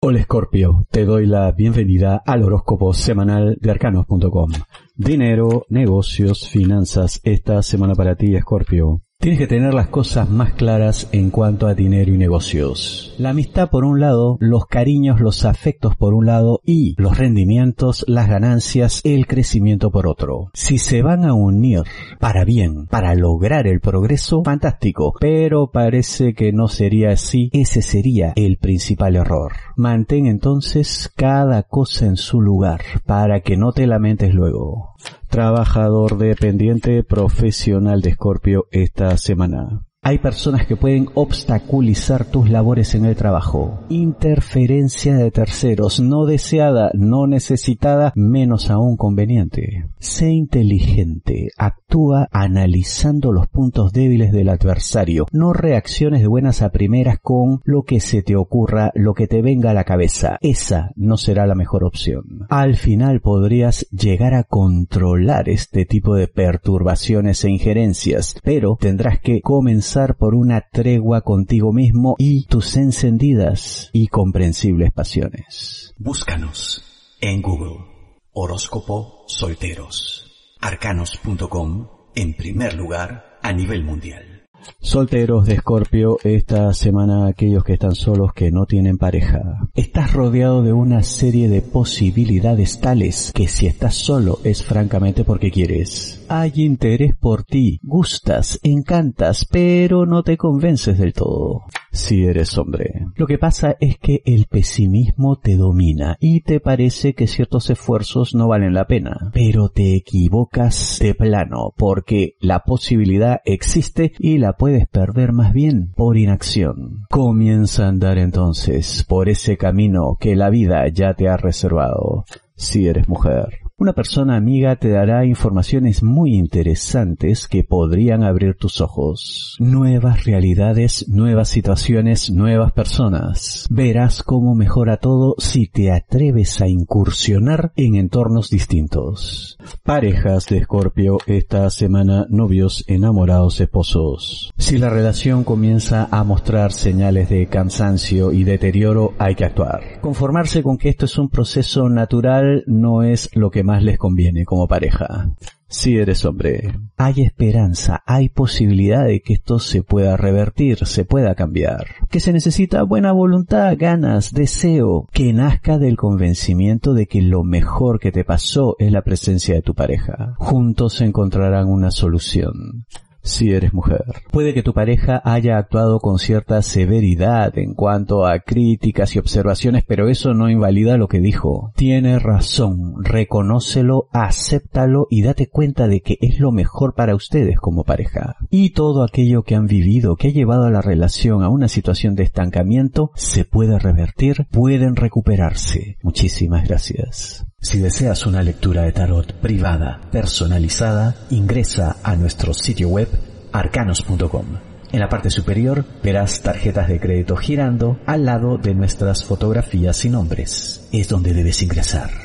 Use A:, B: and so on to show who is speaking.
A: Hola Escorpio, te doy la bienvenida al horóscopo semanal de arcanos.com. Dinero, negocios, finanzas, esta semana para ti, Escorpio. Tienes que tener las cosas más claras en cuanto a dinero y negocios. La amistad por un lado, los cariños, los afectos por un lado y los rendimientos, las ganancias, el crecimiento por otro. Si se van a unir para bien, para lograr el progreso, fantástico, pero parece que no sería así. Ese sería el principal error. Mantén entonces cada cosa en su lugar para que no te lamentes luego. Trabajador dependiente profesional de Escorpio esta semana. Hay personas que pueden obstaculizar tus labores en el trabajo. Interferencia de terceros, no deseada, no necesitada, menos aún conveniente. Sé inteligente, actúa analizando los puntos débiles del adversario. No reacciones de buenas a primeras con lo que se te ocurra, lo que te venga a la cabeza. Esa no será la mejor opción. Al final podrías llegar a controlar este tipo de perturbaciones e injerencias, pero tendrás que comenzar por una tregua contigo mismo y tus encendidas y comprensibles pasiones.
B: Búscanos en Google. Horóscopo solteros. Arcanos.com en primer lugar a nivel mundial.
A: Solteros de Escorpio, esta semana aquellos que están solos, que no tienen pareja. Estás rodeado de una serie de posibilidades tales que si estás solo es francamente porque quieres. Hay interés por ti, gustas, encantas, pero no te convences del todo. Si eres hombre. Lo que pasa es que el pesimismo te domina y te parece que ciertos esfuerzos no valen la pena. Pero te equivocas de plano porque la posibilidad existe y la puedes perder más bien por inacción. Comienza a andar entonces por ese camino que la vida ya te ha reservado. Si eres mujer. Una persona amiga te dará informaciones muy interesantes que podrían abrir tus ojos. Nuevas realidades, nuevas situaciones, nuevas personas. Verás cómo mejora todo si te atreves a incursionar en entornos distintos. Parejas de Escorpio, esta semana novios, enamorados, esposos. Si la relación comienza a mostrar señales de cansancio y deterioro, hay que actuar. Conformarse con que esto es un proceso natural no es lo que más les conviene como pareja. Si eres hombre, hay esperanza, hay posibilidad de que esto se pueda revertir, se pueda cambiar. Que se necesita buena voluntad, ganas, deseo, que nazca del convencimiento de que lo mejor que te pasó es la presencia de tu pareja. Juntos encontrarán una solución. Si eres mujer. Puede que tu pareja haya actuado con cierta severidad en cuanto a críticas y observaciones, pero eso no invalida lo que dijo. Tiene razón, reconócelo, acéptalo y date cuenta de que es lo mejor para ustedes como pareja. Y todo aquello que han vivido, que ha llevado a la relación a una situación de estancamiento, se puede revertir, pueden recuperarse. Muchísimas gracias. Si deseas una lectura de tarot privada, personalizada, ingresa a nuestro sitio web arcanos.com. En la parte superior verás tarjetas de crédito girando al lado de nuestras fotografías y nombres. Es donde debes ingresar.